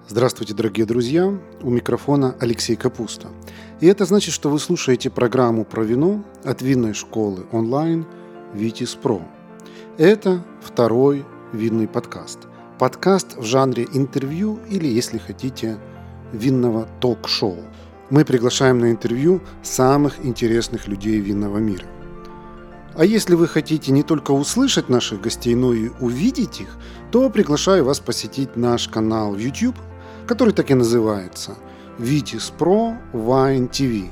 Здравствуйте, дорогие друзья! У микрофона Алексей Капуста. И это значит, что вы слушаете программу про вино от винной школы онлайн Vitis Pro. Это второй винный подкаст. Подкаст в жанре интервью или, если хотите, винного ток-шоу. Мы приглашаем на интервью самых интересных людей винного мира. А если вы хотите не только услышать наших гостей, но и увидеть их, то приглашаю вас посетить наш канал в YouTube, который так и называется Vitis Pro Wine TV.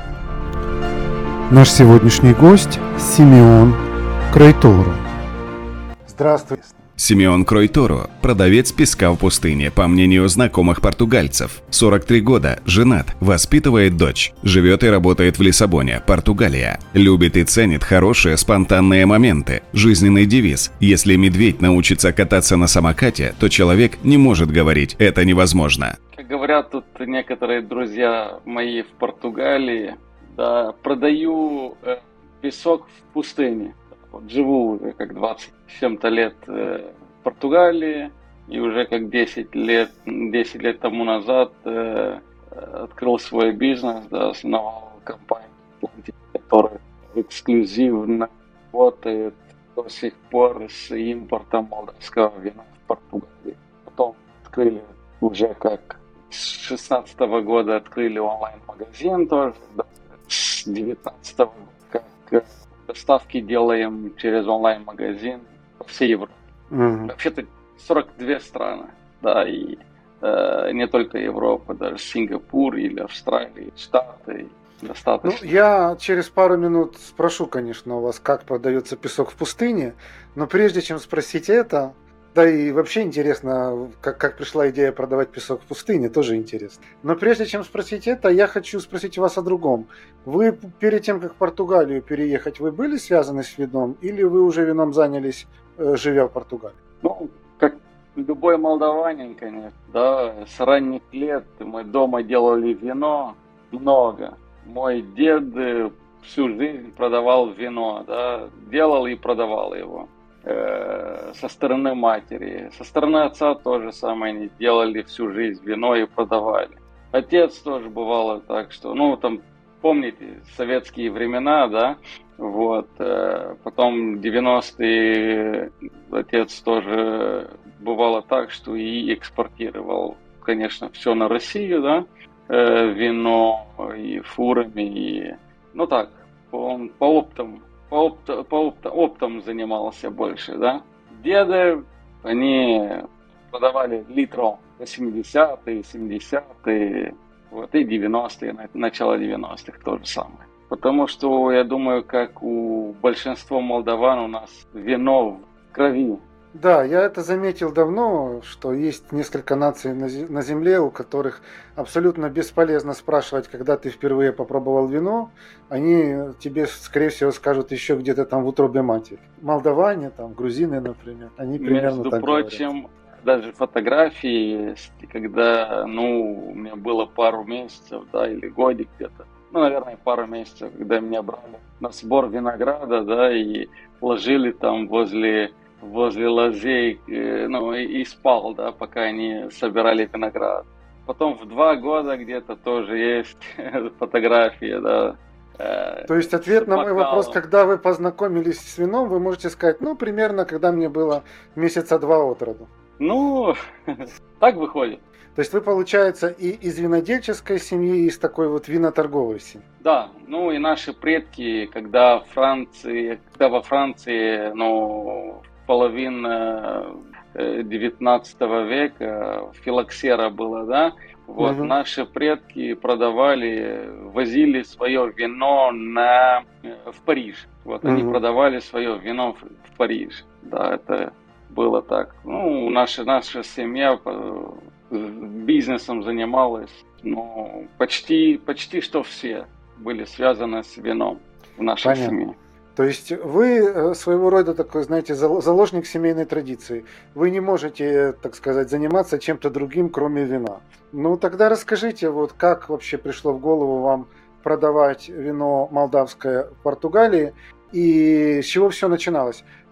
Наш сегодняшний гость Симеон Кройторо. Здравствуй. Симеон Кройторо – продавец песка в пустыне, по мнению знакомых португальцев. 43 года, женат, воспитывает дочь, живет и работает в Лиссабоне, Португалия. Любит и ценит хорошие спонтанные моменты. Жизненный девиз: если медведь научится кататься на самокате, то человек не может говорить «это невозможно». Как говорят тут некоторые друзья мои в Португалии, да, продаю песок в пустыне. Вот живу уже как 20 с чем-то лет в Португалии, и уже как 10 лет тому назад открыл свой бизнес, да, основал компанию, которая эксклюзивно работает до сих пор с импортом молдавского вина в Португалии. Потом открыли уже как с 2016 года открыли онлайн-магазин тоже, да, с 2019 года как доставки делаем через онлайн-магазин по всей Европе. Вообще-то 42 страны, да, и не только Европа, даже Сингапур или Австралия, Штаты. Достаточно. Ну, я через пару минут спрошу, конечно, у вас, как продается песок в пустыне, но прежде чем спросить это, да и вообще интересно, как пришла идея продавать песок в пустыне, тоже интересно. Но прежде чем спросить это, я хочу спросить вас о другом. Вы перед тем, как в Португалию переехать, вы были связаны с вином или вы уже вином занялись, живя в Португалии? Ну, как любой молдаванин, конечно, да, с ранних лет мы дома делали вино много. Мой дед всю жизнь продавал вино, да, делал и продавал его. Со стороны матери. Со стороны отца то же самое, они делали всю жизнь вино и продавали. Отец тоже бывало так, что, ну, там, помните, советские времена, да, вот, потом 90-е отец тоже бывало так, что и экспортировал, конечно, все на Россию, да, вино и фурами, и, ну так, он по оптом занимался больше, да. Деды, они продавали литров 80-е, 70-е, вот, и 90-е, начало 90-х то же самое. Потому что, я думаю, как у большинства молдаван, у нас вино в крови. Да, я это заметил давно, что есть несколько наций на Земле, у которых абсолютно бесполезно спрашивать, когда ты впервые попробовал вино, они тебе, скорее всего, скажут еще где-то там в утробе матери. Молдаване, там, грузины, например, они примерно так говорят. Между прочим, даже фотографии есть, когда, ну, у меня было пару месяцев, да, или годик где-то, ну, наверное, пару месяцев, когда меня брали на сбор винограда, да, и ложили там возле лозей, ну, и спал, да, пока они собирали виноград. Потом в 2 года где-то тоже есть фотография, да. То есть ответ на мой вопрос, когда вы познакомились с вином, вы можете сказать, ну, примерно, когда мне было месяца 2 от роду. Ну, так выходит. То есть вы, получается, и из винодельческой семьи, и из такой вот виноторговой семьи. Да, ну и наши предки, когда во Франции, ну, половина 19 века филоксера была, да, вот, наши предки возили свое вино в Париж, вот, они продавали свое вино в Париж, да, это было так. Ну, наша семья бизнесом занималась, ну, почти что все были связаны с вином в нашей семье. То есть вы своего рода такой, знаете, заложник семейной традиции. Вы не можете, так сказать, заниматься чем-то другим, кроме вина. Ну, тогда расскажите, вот как вообще пришло в голову вам продавать вино молдавское в Португалии и с чего все начиналось?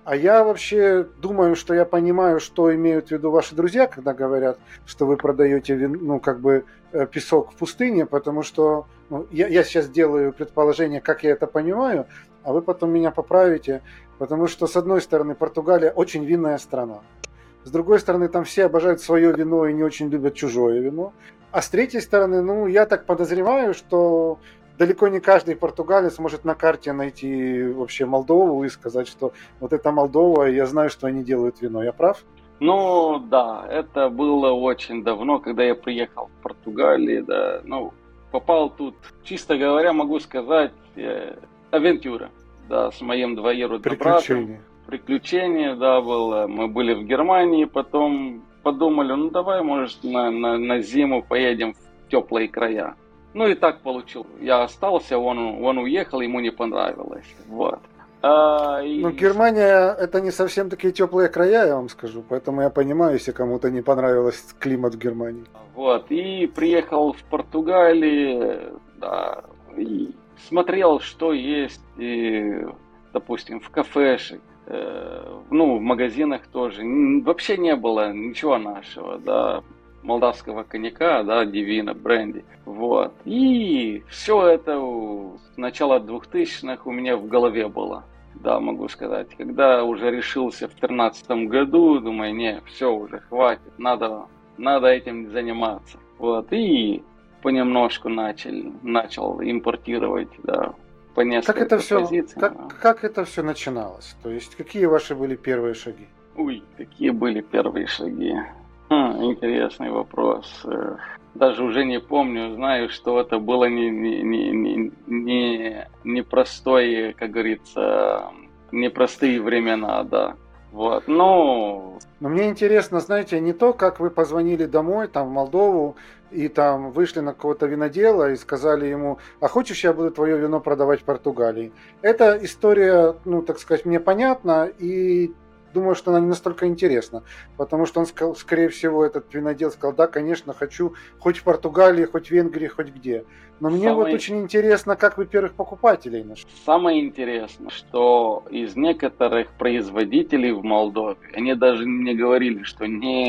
А я вообще думаю, что я понимаю, что имеют в виду ваши друзья, когда говорят, что вы продаете песок в пустыне, потому что я сейчас делаю предположение, как я это понимаю, а вы потом меня поправите, потому что, с одной стороны, Португалия очень винная страна. С другой стороны, там все обожают свое вино и не очень любят чужое вино. А с третьей стороны, я так подозреваю, что далеко не каждый португалец может на карте найти вообще Молдову и сказать, что вот это Молдова, и я знаю, что они делают вино. Я прав? Ну, да, это было очень давно, когда я приехал в Португалию, да, попал тут, чисто говоря, могу сказать, авантюра, да, с моим двоюродным братом. Приключение, да, было. Мы были в Германии, потом подумали, давай, может, на зиму поедем в теплые края. И так получилось. Я остался, он уехал, ему не понравилось. Вот. Германия это не совсем такие теплые края, я вам скажу. Поэтому я понимаю, если кому-то не понравился климат в Германии. Вот. И приехал в Португалию, да, и смотрел, что есть, и, допустим, в кафешек. В магазинах тоже. Вообще не было ничего нашего, да, молдавского коньяка, да, Divina, бренди. Вот. И все это с начала 2000-х у меня в голове было. Да, могу сказать. Когда уже решился в 2013 году, думаю, все уже, хватит, надо этим заниматься. Вот. И понемножку начал импортировать, да, по несколько позиций. Как это все начиналось? То есть, какие ваши были первые шаги? Какие были первые шаги? Интересный вопрос. Даже уже не помню, знаю, что это было не простое, как говорится, непростые времена, да. Вот, Но мне интересно, знаете, не то, как вы позвонили домой, там, в Молдову, и там вышли на какого-то винодела и сказали ему, а хочешь, я буду твое вино продавать в Португалии? Эта история, так сказать, мне понятна, и думаю, что она не настолько интересна, потому что он сказал, скорее всего, этот винодел сказал, да, конечно, хочу, хоть в Португалии, хоть в Венгрии, хоть где. Но мне очень интересно, как вы первых покупателей нашли. Самое интересное, что из некоторых производителей в Молдове, они даже мне говорили, что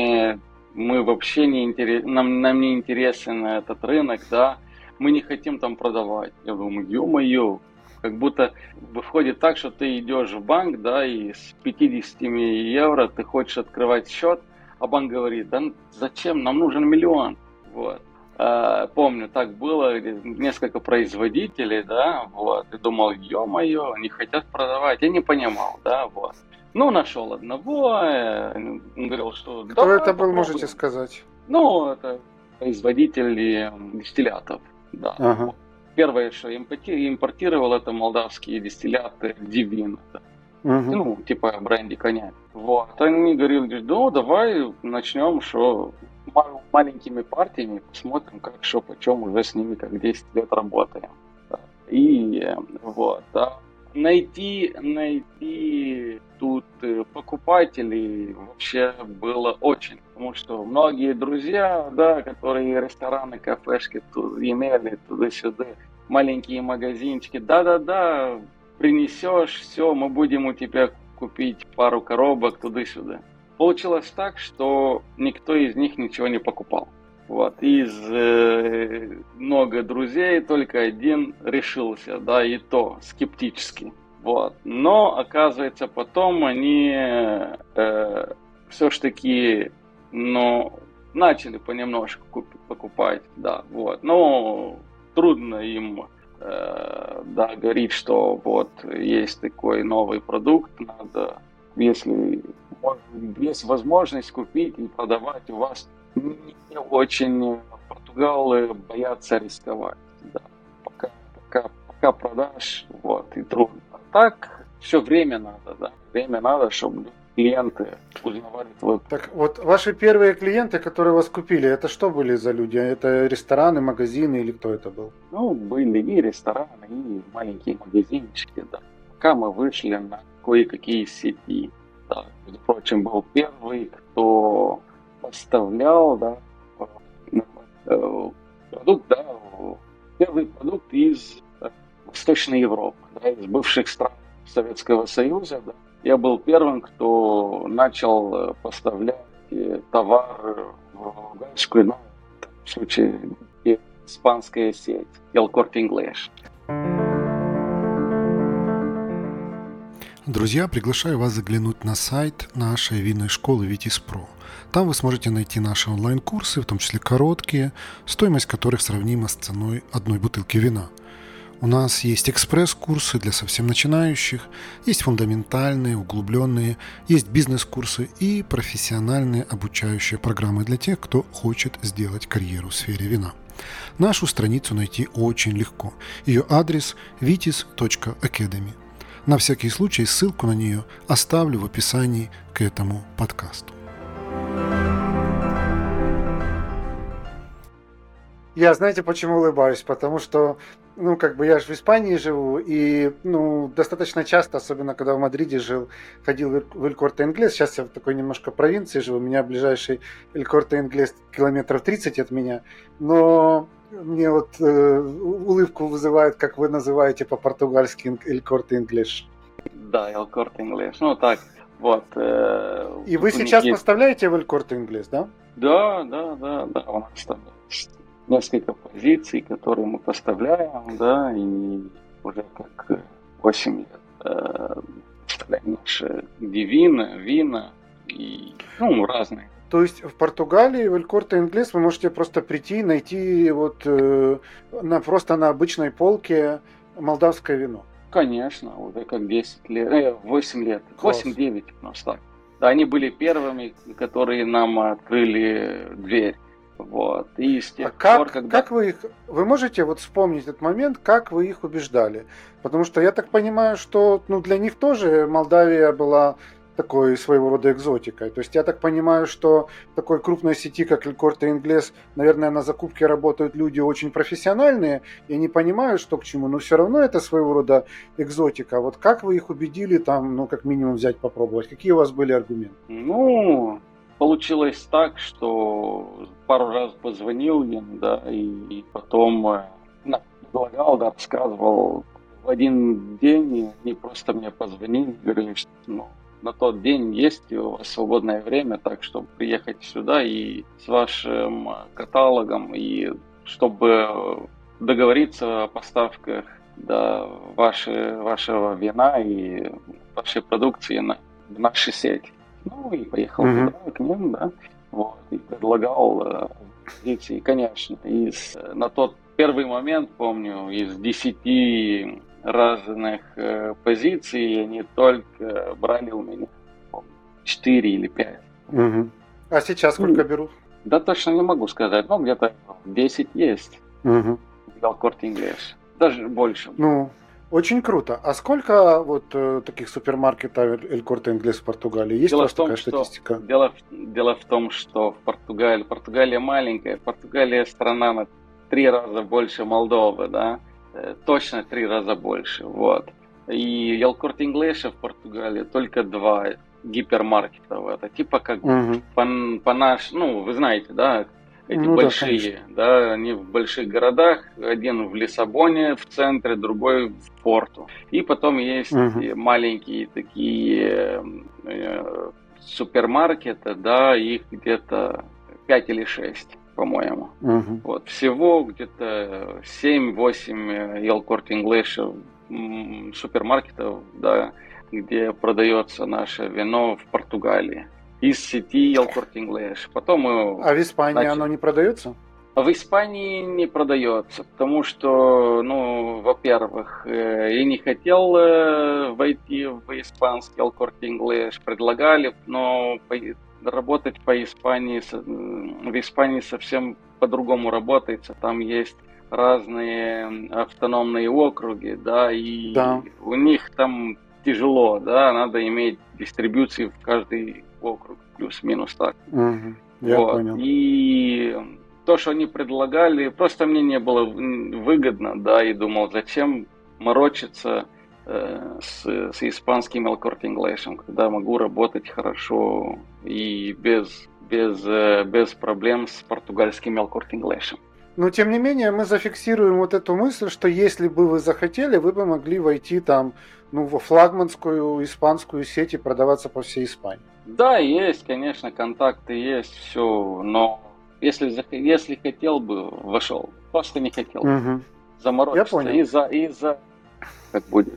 мы вообще нам не интересен этот рынок, да, мы не хотим там продавать. Я думаю, ё-моё, как будто выходит так, что ты идешь в банк, да, и с 50 евро ты хочешь открывать счет, а банк говорит, да зачем, нам нужен 1 миллион. Вот. Помню, так было, несколько производителей, да, вот, и думал, ё-моё, они хотят продавать, я не понимал, да, вот. Нашел одного, он говорил, что... Кто это был, можете сказать? Это производитель дистиллятов, да. Ага. Первое, что я импортировал, это молдавские дистилляты Divina, да. Типа бренди коньяк. Вот. Они говорили, давай начнем, что маленькими партиями посмотрим, как, что, почем, уже с ними как 10 лет работаем. Да. И вот, да. Найти тут покупателей вообще было очень, потому что многие друзья, да, которые рестораны, кафешки тут имели туда-сюда, маленькие магазинчики, да, принесешь, все, мы будем у тебя купить пару коробок туда-сюда. Получилось так, что никто из них ничего не покупал. Вот. Из много друзей только один решился, да, и то скептически. Вот. Но, оказывается, потом они все ж таки, начали понемножку покупать, да, вот. Но трудно им, говорить, что вот есть такой новый продукт, надо, если есть возможность купить и продавать, у вас не очень португалы боятся рисковать, да. Пока продашь, вот, и трудно. А так все время надо, да, чтобы клиенты узнавали твой. Так вот, ваши первые клиенты, которые вас купили, это что были за люди? Это рестораны, магазины или кто это был? Были и рестораны, и маленькие магазинчики, да. Пока мы вышли на кое-какие сети, да. Между прочим, был первый, кто поставлял, да, продукт, да, первый продукт из Восточной Европы, да, из бывших стран Советского Союза, да. я был первым, кто начал поставлять товар в Гальскую, ну, в случае испанская сеть El Corte Inglés. Друзья, приглашаю вас заглянуть на сайт нашей винной школы Vitis.Pro. Там вы сможете найти наши онлайн-курсы, в том числе короткие, стоимость которых сравнима с ценой одной бутылки вина. У нас есть экспресс-курсы для совсем начинающих, есть фундаментальные, углубленные, есть бизнес-курсы и профессиональные обучающие программы для тех, кто хочет сделать карьеру в сфере вина. Нашу страницу найти очень легко. Ее адрес vitis.academy. На всякий случай ссылку на нее оставлю в описании к этому подкасту. Я, знаете, почему улыбаюсь? Потому что, я же в Испании живу, и, достаточно часто, особенно когда в Мадриде жил, ходил в El Corte Inglés. Сейчас я в такой немножко провинции живу, у меня ближайший El Corte Inglés километров 30 от меня, но мне улыбку вызывает, как вы называете по-португальски El Corte Inglés. Да, El Corte Inglés. Ну так, вот. И вы сейчас поставляете в El Corte Inglés, да? Да. У нас там есть несколько позиций, которые мы поставляем, да, и уже как 8 лет поставляем наши вина и, разные. То есть в Португалии, в El Corte Inglés вы можете просто прийти, найти просто на обычной полке молдавское вино? Конечно, уже как 10 лет, 8 лет, 8-9 у нас так. Да, они были первыми, которые нам открыли дверь. Вот. И с тех пор, как вы можете вспомнить этот момент, как вы их убеждали? Потому что я так понимаю, что для них тоже Молдавия была такой своего рода экзотикой. То есть я так понимаю, что в такой крупной сети, как El Corte Inglés, наверное, на закупке работают люди очень профессиональные, и они понимают, что к чему, но все равно это своего рода экзотика. Вот как вы их убедили там, как минимум взять попробовать? Какие у вас были аргументы? Получилось так, что пару раз позвонил им, да, и потом предлагал, да, рассказывал в один день, они просто мне позвонили, говорили, что на тот день есть у вас свободное время, так чтобы приехать сюда и с вашим каталогом, и чтобы договориться о поставках, да, вашего вина и вашей продукции в нашу сеть. И поехал туда, к ним, да, и предлагал позиции, конечно. На тот первый момент, помню, из 10 разных позиций они только брали у меня 4 или 5. А сейчас сколько берут? Да точно не могу сказать, где-то 10 есть. El Corte Inglés. Даже больше. Очень круто. А сколько таких супермаркетов El Corte Inglés в Португалии? Есть у вас такая статистика? Дело в том, что в Португалия маленькая, Португалия страна на 3 раза больше Молдовы, да? Точно 3 раза больше, вот. И El Corte Inglés в Португалии только 2 гипермаркета. Это типа как вы знаете, да, эти большие, да, они в больших городах, один в Лиссабоне в центре, другой в Порту. И потом есть маленькие такие супермаркеты, да, их где-то 5 или 6. По-моему. Вот. Всего где-то 7-8 El Corte Inglés супермаркетов, да, где продается наше вино в Португалии. Из сети El Corte Inglés. Потом А в Испании оно не продается? В Испании не продается, потому что, во-первых, я не хотел войти в испанский El Corte Inglés. Предлагали, но работать в Испании совсем по-другому работается. Там есть разные автономные округи, да, и у них там тяжело, да, надо иметь дистрибьюции в каждый округ, плюс-минус так. Я понял. И то, что они предлагали, просто мне не было выгодно, да, и думал, зачем морочиться с испанским El Corte Inglés, когда могу работать хорошо и без проблем с португальским El Corte Inglés. Но, тем не менее, мы зафиксируем вот эту мысль, что если бы вы захотели, вы бы могли войти там, во флагманскую испанскую сеть и продаваться по всей Испании. Да, есть, конечно, контакты есть, все, но если хотел бы, вошел. Просто не хотел. Угу. Заморочиться. Я понял. Из-за как будет,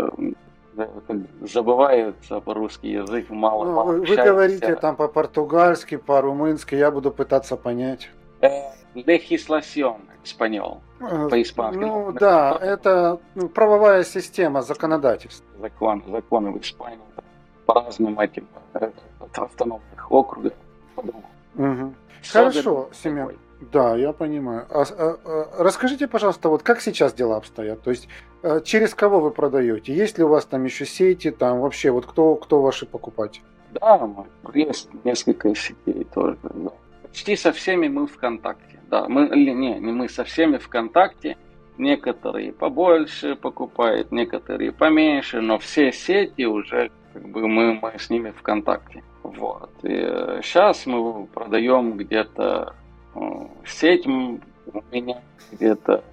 забывается по-русски язык, мало Вы общаемся. говорите там по-португальски, по-румынски, я буду пытаться понять. Legislación español, по-испански. Да, это правовая система, законодательство. Законы в Испании по разным этим автономных округах. Угу. Хорошо, Семен. Да, я понимаю. Расскажите, пожалуйста, вот как сейчас дела обстоят? То есть через кого вы продаете? Есть ли у вас там еще сети? Там вообще вот кто ваши покупатели? Да, есть несколько сетей тоже. Да. Почти со всеми мы в контакте. Да, мы со всеми в контакте. Некоторые побольше покупают, некоторые поменьше, но все сети уже мы с ними в контакте. Вот. И сейчас мы продаем где-то сеть у меня где-то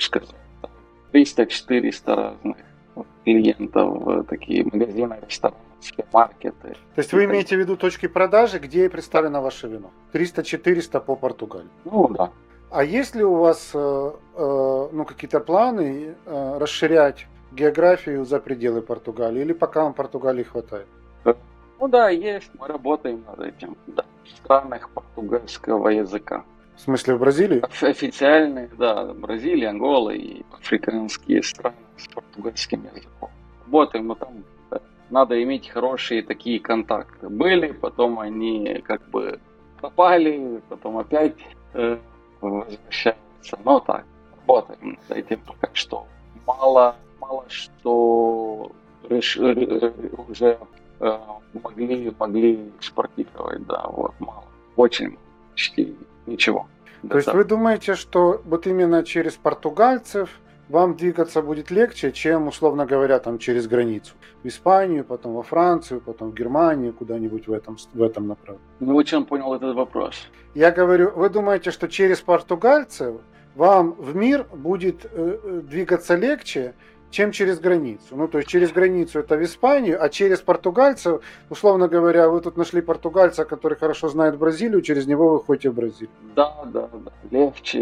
300-400 разных клиентов, такие магазины, рестораны, супермаркеты. То есть вы имеете в виду точки продажи, где представлено ваше вино? 300-400 по Португалии? Да. А есть ли у вас какие-то планы расширять географию за пределы Португалии? Или пока вам Португалии хватает? Да, есть. Мы работаем над этим. Да. В странах португальского языка. В смысле, в Бразилии? Официальные, да, Бразилия, Ангола и африканские страны с португальским языком. Работаем, но там надо иметь хорошие такие контакты. Были, потом они пропали, потом опять возвращаются. Но так, работаем над этим пока что. Мало что уже могли экспортировать, да, вот мало. Очень почти ничего. То есть вы думаете, что вот именно через португальцев вам двигаться будет легче, чем, условно говоря, там через границу? В Испанию, потом во Францию, потом в Германию, куда-нибудь в этом направлении? Не очень понял этот вопрос. Я говорю, вы думаете, что через португальцев вам в мир будет двигаться легче, чем через границу? То есть через границу это в Испанию, а через португальцев, условно говоря, вы тут нашли португальца, который хорошо знает Бразилию, через него вы ходите в Бразилию. Да. Легче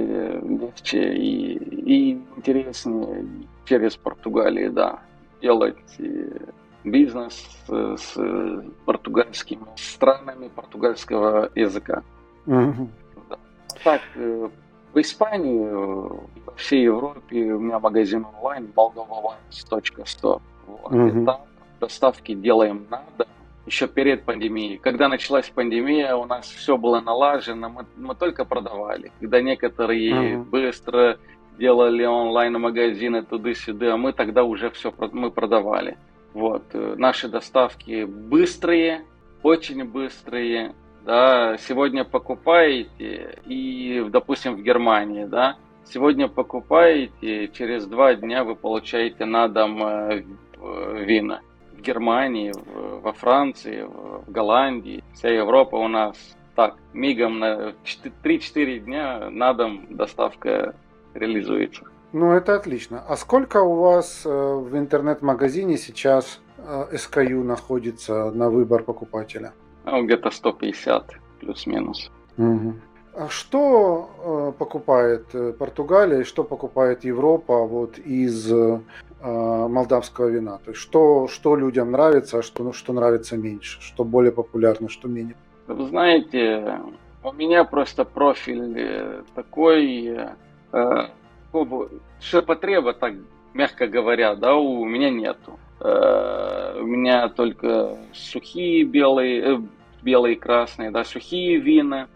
и интереснее через Португалию, да. Делать бизнес с португальскими странами португальского языка. Угу. Да. Так, в Испании, во всей Европе у меня магазин онлайн moldovawines.store. И там доставки делаем надо. Еще перед пандемией. Когда началась пандемия, у нас все было налажено, мы только продавали. Когда некоторые быстро делали онлайн-магазины туда-сюда, мы тогда уже мы продавали. Вот. Наши доставки быстрые, очень быстрые. Да. Сегодня покупаете, и, допустим, в Германии, да, сегодня покупаете, через 2 дня вы получаете на дом вина. В Германии, во Франции, в Голландии, вся Европа у нас так, мигом на 3-4 дня на дом доставка реализуется. Это отлично. А сколько у вас в интернет-магазине сейчас SKU находится на выбор покупателя? Где-то 150 плюс-минус. Угу. А что покупает Португалия и что покупает Европа из молдавского вина? То есть что людям нравится, а что нравится меньше? Что более популярно, что менее? Вы знаете, у меня просто профиль такой, ширпотреба, так мягко говоря, да, у меня нету. У меня только сухие белые, красные, да, сухие вина,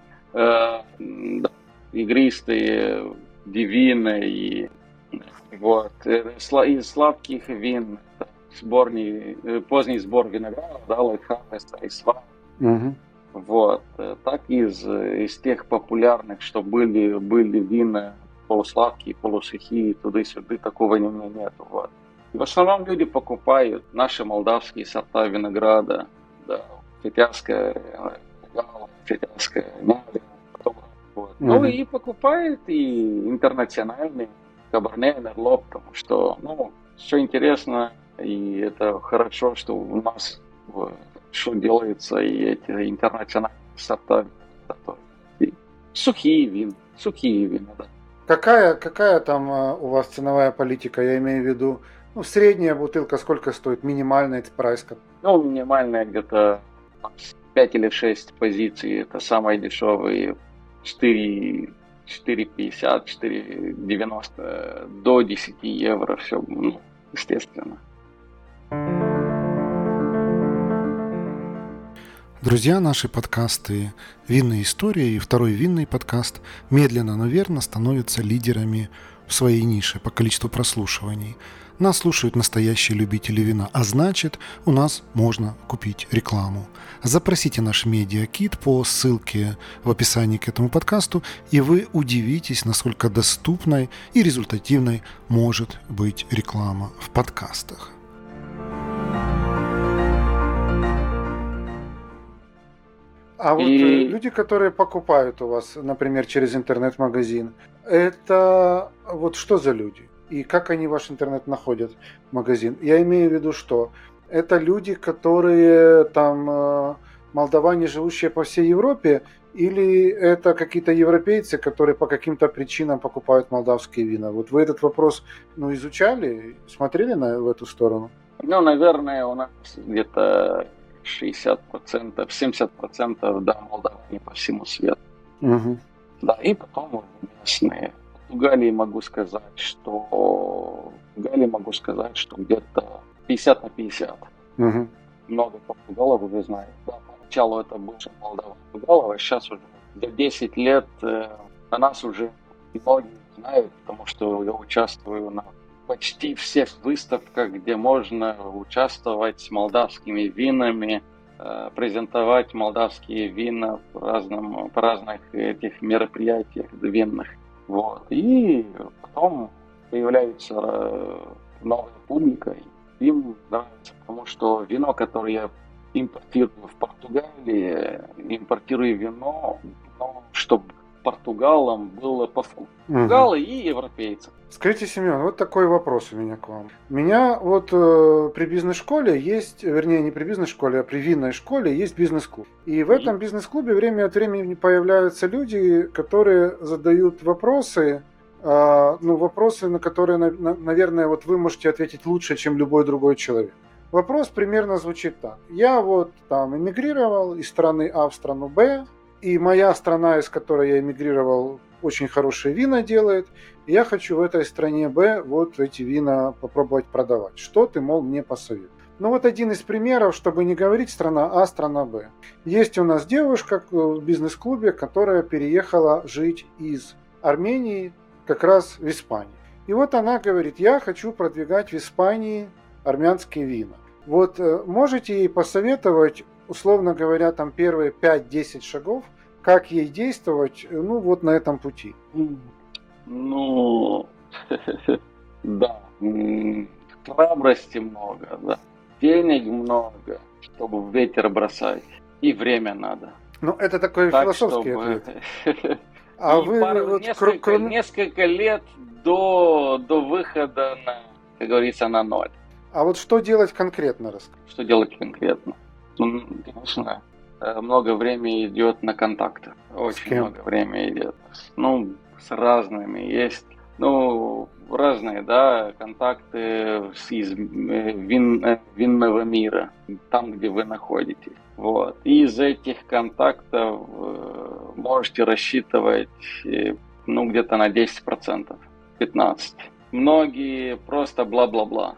игристые, дивины и вот, из сладких вин, поздний сбор винограда, да, лайт-харвест, айсван. Вот, так из тех популярных, что были вина полусладкие, полусухие, туда-сюда, такого у меня нету. Вот. В основном люди покупают наши молдавские сорта винограда, да, фетярская, фетярская, потом Вот. Ну и покупает и интернациональный Каберне, Мерлот, потому что, все интересно, и это хорошо, что у нас что делается, и эти интернациональные сорта. И сухие вина, да. Какая там у вас ценовая политика? Я имею в виду, средняя бутылка сколько стоит, минимальный прайс? Минимальная где-то 5 или 6 позиций, это самые дешевые, 4,50, 4,90 до 10 евро, все, естественно. Друзья, наши подкасты «Винные истории» и второй винный подкаст медленно, но верно становятся лидерами в своей нише по количеству прослушиваний. Нас слушают настоящие любители вина, а значит, у нас можно купить рекламу. Запросите наш медиакит по ссылке в описании к этому подкасту, и вы удивитесь, насколько доступной и результативной может быть реклама в подкастах. А вот люди, которые покупают у вас, например, через интернет-магазин, это вот что за люди? И как они ваш интернет находят, магазин? Я имею в виду, что это люди, которые там молдаване, живущие по всей Европе, или это какие-то европейцы, которые по каким-то причинам покупают молдавские вина? Вот вы этот вопрос изучали, смотрели в эту сторону? Наверное, у нас где-то 60%, 70%, да, молдаване по всему свету. Угу. Да, и потом уже местные. В Галлии могу сказать, что где-то 50 на 50. Угу. Много португалов уже знают. Да, поначалу это больше молдаван-португалов, а сейчас уже за 10 лет о нас уже многие знают, потому что я участвую на почти всех выставках, где можно участвовать с молдавскими винами, презентовать молдавские вина по разных этих мероприятиях винных. Вот. И потом появляется новая публика, и им нравится, потому что вино, которое я импортирую в Португалии, импортирую вино, чтобы португалам было по вкусу. Португалы и европейцы. Скажите, Семен, вот такой вопрос у меня к вам. У меня вот при бизнес-школе есть, вернее, не при бизнес-школе, а при винной школе есть бизнес-клуб. И в этом бизнес-клубе время от времени появляются люди, которые задают вопросы, вопросы, на которые, наверное, вот вы можете ответить лучше, чем любой другой человек. Вопрос примерно звучит так. Я вот там эмигрировал из страны А в страну Б, и моя страна, из которой я эмигрировал, очень хорошие вина делает, и я хочу в этой стране Б вот эти вина попробовать продавать. Что ты, мол, мне посоветуешь? Вот один из примеров, чтобы не говорить страна А, страна Б. Есть у нас девушка в бизнес-клубе, которая переехала жить из Армении как раз в Испанию. И вот она говорит, я хочу продвигать в Испании армянские вина. Вот можете ей посоветовать, условно говоря, там первые 5-10 шагов, как ей действовать, вот на этом пути? Да, храбрости много, да, денег много, чтобы в ветер бросать, и время надо. Это такой философский ответ. А вы несколько лет до выхода как говорится, на ноль. А вот что делать конкретно, расскажи? Что делать конкретно? Конечно, много времени идет на контакты. Очень много времени идет. С разными есть. Разные, да, контакты из винного мира, там, где вы находитесь. Вот. И из этих контактов можете рассчитывать, где-то на 10%, 15%. Многие просто бла-бла-бла.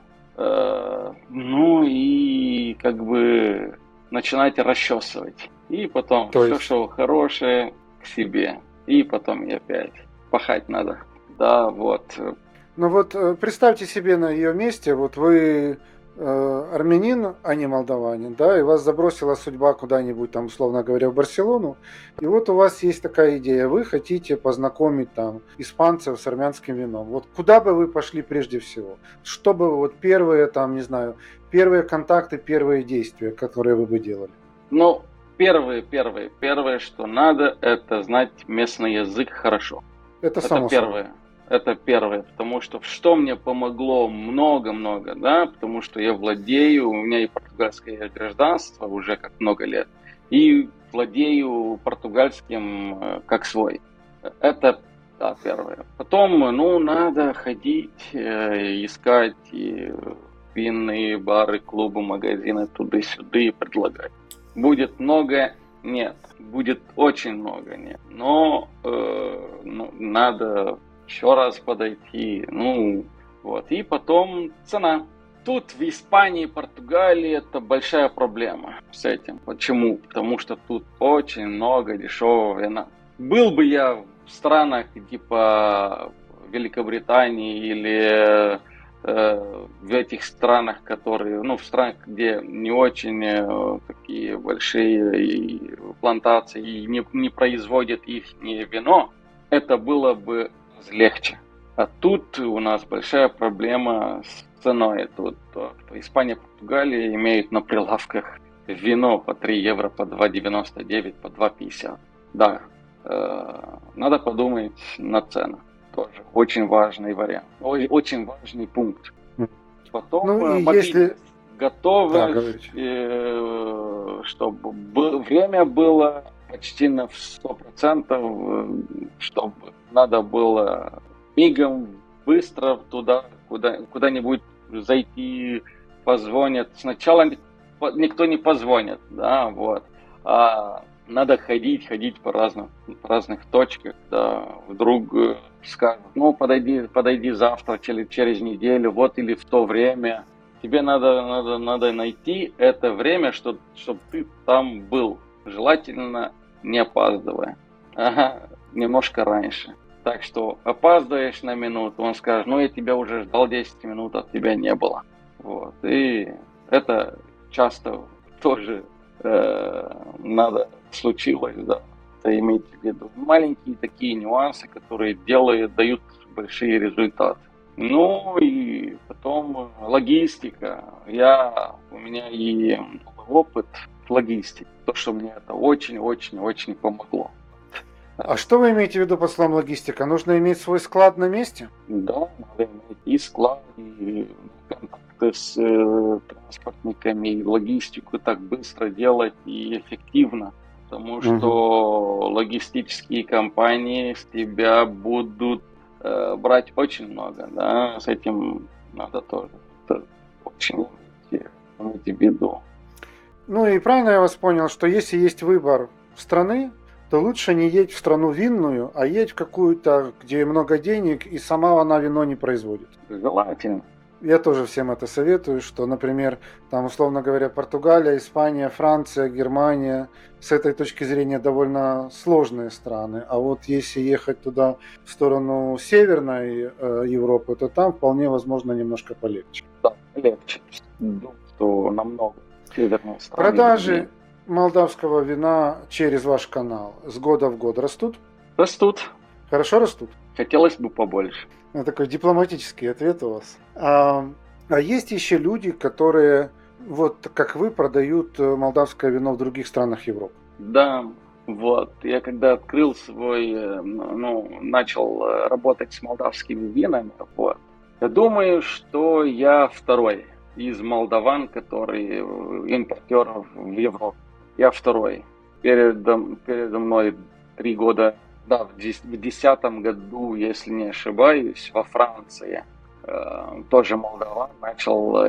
И начинаете расчесывать. И потом все, что хорошее, к себе. И потом и опять. Пахать надо. Да, вот. Представьте себе на ее месте, вот вы армянин, а не молдаванин, да, и вас забросила судьба куда-нибудь там, условно говоря, в Барселону, и вот у вас есть такая идея, вы хотите познакомить там испанцев с армянским вином. Вот куда бы вы пошли прежде всего? Что бы первые контакты, первые действия, которые вы бы делали? первое, что надо, это знать местный язык хорошо. Это само первое. собой. Это первое, потому что мне помогло много-много, да, потому что я владею, у меня и португальское гражданство уже как много лет, и владею португальским как свой. Это первое. Потом, надо ходить, искать и винные бары, клубы, магазины, туда-сюда и предлагать. Будет много? Нет. Будет очень много? Нет. Но надо еще раз подойти. И потом цена. Тут в Испании, Португалии это большая проблема с этим. Почему? Потому что тут очень много дешевого вина. Был бы я в странах типа Великобритании или в этих странах, которые, в странах, где не очень такие большие плантации и не производят их вино, это было бы легче. А тут у нас большая проблема с ценой. Тут Испания, Португалия имеют на прилавках вино по 3 евро, по 2,99, по 2,50. Да, надо подумать над ценами. Тоже очень важный вариант, очень важный пункт. Потом если готовность, чтобы время было почти на 100%, чтобы надо было мигом, быстро туда, куда-нибудь зайти, позвонят. Сначала никто не позвонит, да, вот. А надо ходить по разных точках, да, вдруг скажут, подойди завтра, через неделю, вот, или в то время. Тебе надо найти это время, чтобы ты там был, желательно не опаздывая, немножко раньше. Так что опаздываешь на минуту, он скажет, я тебя уже ждал 10 минут, а тебя не было. Вот, и это часто тоже случилось, да. Это имейте в виду. Маленькие такие нюансы, которые дают большие результаты. И потом логистика. У меня и опыт в логистике. То, что мне это очень-очень-очень помогло. А что вы имеете в виду под словом логистика? Нужно иметь свой склад на месте? Да, надо иметь и склад, и контакты с транспортниками, и логистику так быстро делать и эффективно. Потому что логистические компании с тебя будут брать очень много, да, с этим надо тоже очень иметь в виду. И правильно я вас понял, что если есть выбор страны, то лучше не едь в страну винную, а едь в какую-то, где много денег, и сама она вино не производит. Желательно. Я тоже всем это советую, что, например, там, условно говоря, Португалия, Испания, Франция, Германия, с этой точки зрения довольно сложные страны. А вот если ехать туда, в сторону Северной Европы, то там вполне возможно немножко полегче. Да, полегче. Думаю, что намного северные страны. Продажи молдавского вина через ваш канал с года в год растут? Растут. Хорошо растут? Хотелось бы побольше. Такой дипломатический ответ у вас. А есть еще люди, которые, вот как вы, продают молдавское вино в других странах Европы? Да, вот. Я когда открыл начал работать с молдавскими винами, вот. Я думаю, что я второй из молдаван, которые импортеров в Европу. Я второй. Передо мной 3 года, да, в 2010 году, если не ошибаюсь, во Франции, тоже молдаван, начал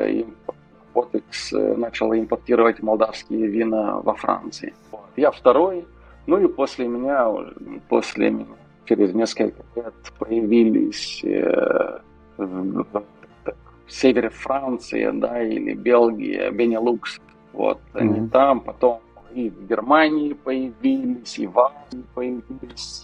импортировать молдавские вина во Франции. Вот. Я второй, и после меня, через несколько лет появились в севере Франции, да, или Бельгия, Бенелукс. Вот, они там, потом и в Германии появились, и в Азии появились,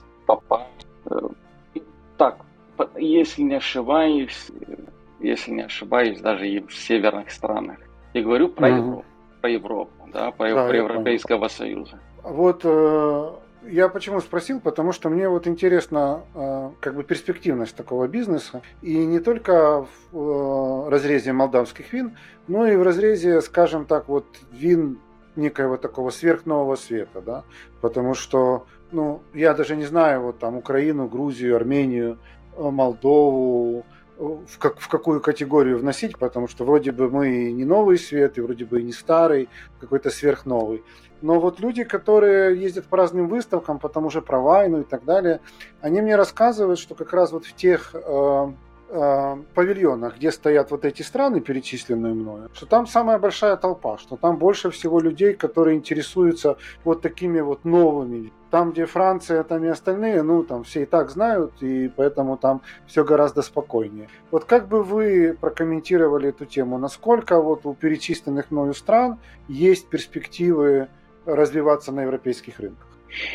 так, если не ошибаюсь, даже и в северных странах. Я говорю про Европу, да, про Европейского Союза. Вот я почему спросил, потому что мне вот интересна перспективность такого бизнеса. И не только в разрезе молдавских вин, но и в разрезе, скажем так, вот вин некоего такого сверхнового света, да, потому что, я даже не знаю, вот там Украину, Грузию, Армению, Молдову, в какую категорию вносить, потому что вроде бы мы и не новый свет, и вроде бы и не старый, какой-то сверхновый. Но вот люди, которые ездят по разным выставкам, по тому же Провайну и так далее, они мне рассказывают, что как раз вот в тех павильонах, где стоят вот эти страны, перечисленные мною, что там самая большая толпа, что там больше всего людей, которые интересуются вот такими вот новыми. Там, где Франция, там и остальные, там все и так знают, и поэтому там все гораздо спокойнее. Вот как бы вы прокомментировали эту тему? Насколько вот у перечисленных мною стран есть перспективы развиваться на европейских рынках?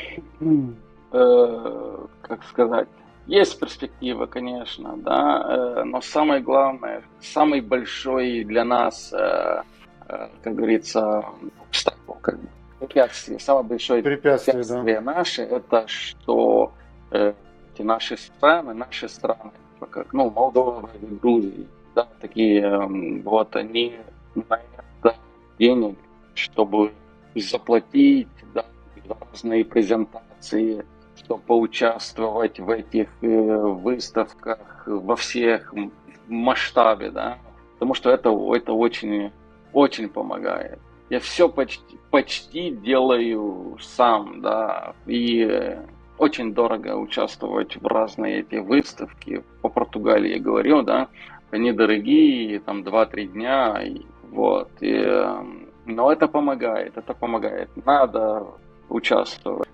Как сказать? Есть перспектива, конечно, да, но самое главное, самый большой для нас, как говорится, препятствие, самое большое препятствие наше, это что эти наши страны, как Молдова, Грузия, да, такие вот они на это денег, чтобы заплатить, да, разные презентации, чтобы поучаствовать в этих выставках во всех масштабе, да, потому что это очень, очень помогает. Я все почти делаю сам, да, и очень дорого участвовать в разные эти выставки. По Португалии я говорю, да, они дорогие, там 2-3 дня, но это помогает, надо участвовать.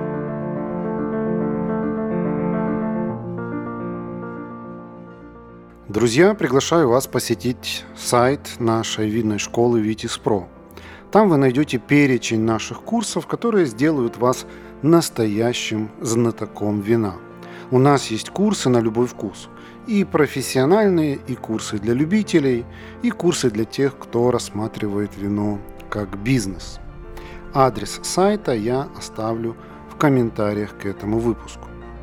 Друзья, приглашаю вас посетить сайт нашей винной школы Vitis.Pro. Там вы найдете перечень наших курсов, которые сделают вас настоящим знатоком вина. У нас есть курсы на любой вкус. И профессиональные, и курсы для любителей, и курсы для тех, кто рассматривает вино как бизнес. Адрес сайта я оставлю в комментариях к этому выпуску.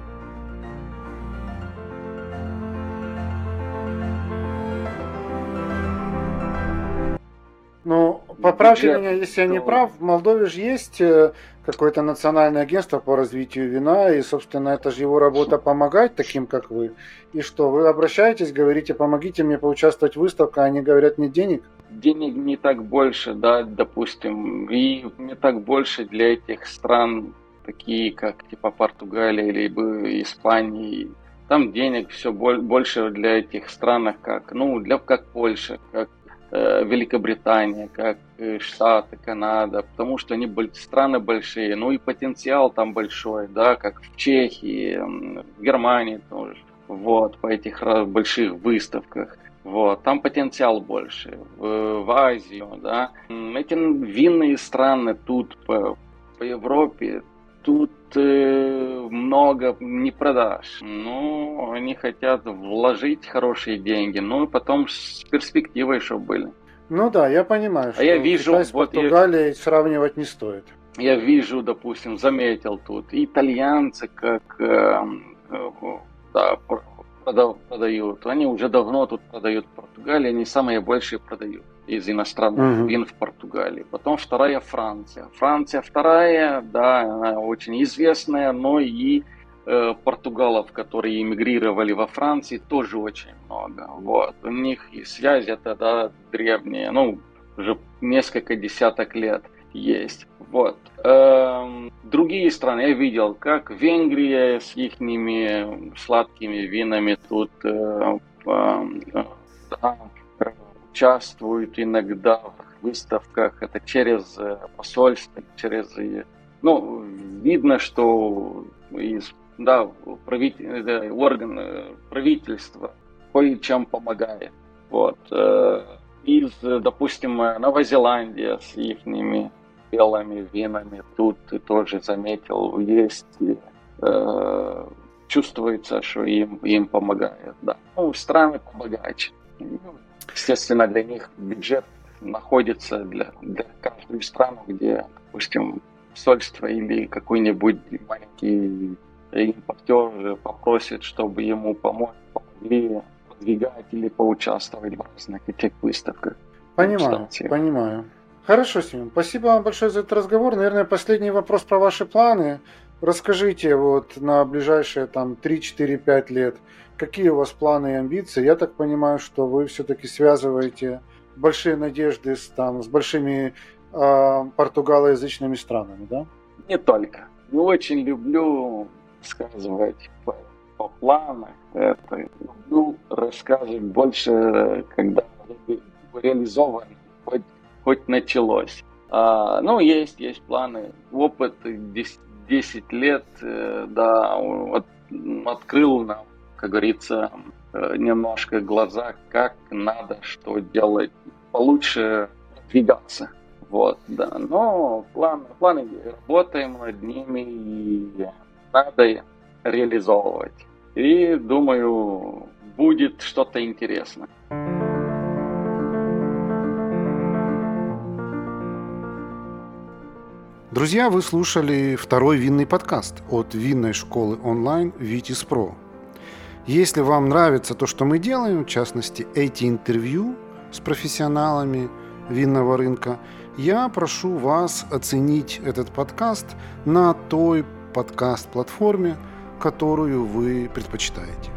Поправьте меня, если я не прав, в Молдове же есть какое-то национальное агентство по развитию вина, и, собственно, это же его работа помогать таким, как вы. И что, вы обращаетесь, говорите, помогите мне поучаствовать в выставке, а они говорят, нет денег? Денег не так больше, да, допустим, и не так больше для этих стран, такие как типа Португалия либо Испания. Там денег все больше для этих стран, как Польша, как Великобритания, как Штаты, Канада, потому что они страны большие, и потенциал там большой, да, как в Чехии, в Германии тоже, по этих больших выставках, там потенциал больше, в Азию, да, эти винные страны тут по Европе, тут много не продаж, они хотят вложить хорошие деньги, и потом с перспективой, чтобы были. Да, я понимаю, что я вижу, Китай с Португалией сравнивать не стоит. Я вижу, допустим, заметил тут, итальянцы как продают, они уже давно тут продают в Португалии, они самые большие продают из иностранных вин в Португалии. Потом вторая Франция. Франция вторая, да, она очень известная, но и португалов, которые эмигрировали во Франции, тоже очень много. У них и связи это, да, древние, уже несколько десяток лет есть. Другие страны я видел, как Венгрия с ихними сладкими винами тут участвуют иногда в выставках, это через посольство, видно, что орган правительства кое-чем помогает. Допустим, Новая Зеландия с ихними белыми винами тут тоже заметил, есть, чувствуется, что им помогает, да. Страны побогаче. Естественно, для них бюджет находится для каждой страны, где, допустим, посольство или какой-нибудь маленький импортер попросит, чтобы ему помогли продвигать или поучаствовать в разных этих выставках. Понимаю. Хорошо, Семен, спасибо вам большое за этот разговор. Наверное, последний вопрос про ваши планы. Расскажите вот на ближайшие там 3-4-5 лет, какие у вас планы и амбиции? Я так понимаю, что вы все-таки связываете большие надежды с большими португалоязычными странами, да? Не только. Не очень люблю рассказывать по планах. Это люблю рассказывать больше, когда реализовано, хоть началось. Есть планы. Опыт 10 лет, да, открыл нам, как говорится, немножко глаза, как надо, что делать, получше двигаться. Вот, да. Но планы работаем над ними, и надо реализовывать. И думаю, будет что-то интересное. Друзья, вы слушали второй винный подкаст от винной школы онлайн Vitis Pro. Если вам нравится то, что мы делаем, в частности, эти интервью с профессионалами винного рынка, я прошу вас оценить этот подкаст на той подкаст-платформе, которую вы предпочитаете.